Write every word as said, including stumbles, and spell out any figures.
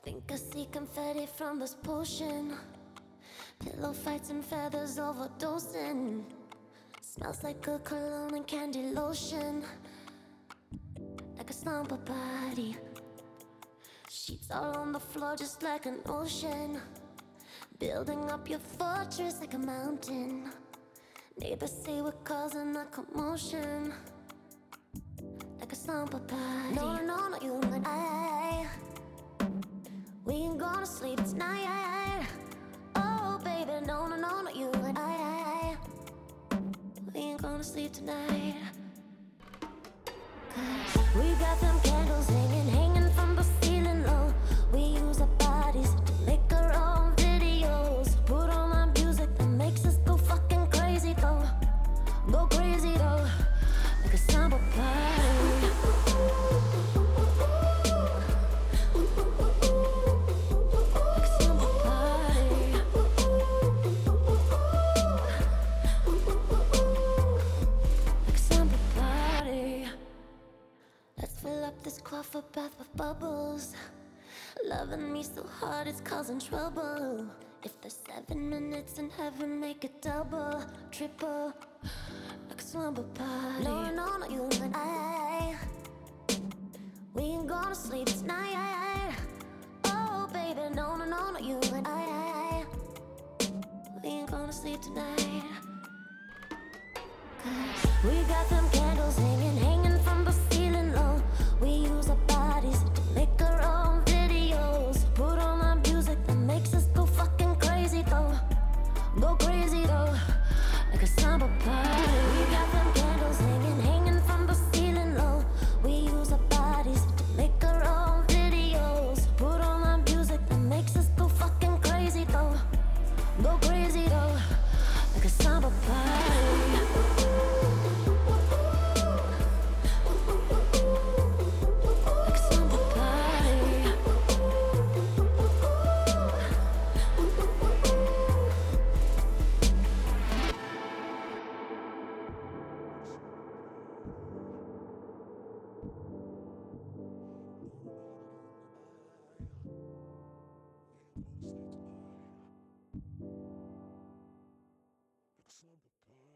Think I see confetti from this potion. Pillow fights and feathers overdosing. Smells like a cologne and candy lotion. Like a slumber party. Sheets all on the floor just like an ocean. Building up your fortress like a mountain. Neighbors say we're causing a commotion. Like a slumber party. No, no, no, you and I. We ain't gonna sleep tonight. Oh, baby, no, no, no, no, you and I. We ain't gonna sleep tonight. Cause we got them candles hanging, hanging from the ceiling low. We use our bodies to make our own videos. Put on our music that makes us go fucking crazy though. Go crazy though. Like a summer party. Like a summer party. Like a summer party. Let's fill up this cloth bath with bubbles. Loving me so hard it's causing trouble. If there's seven minutes in heaven, make it double, triple. Like a slumber party. No, no, no, you and I. We ain't gonna sleep tonight. Oh, baby, no, no, no, no, you and I. We ain't gonna sleep tonight. Cause we got them candles hanging, hanging from the ceiling low. We use our bodies to make our own videos. Put on our music that makes us go fucking crazy though. Go crazy though. Like a summer party. We got them candles hanging, hanging from the ceiling low. We use our bodies to make our own videos. Put on our music that makes us go fucking crazy though. Go crazy though. Like a summer party. Like a summer party. Slumber party.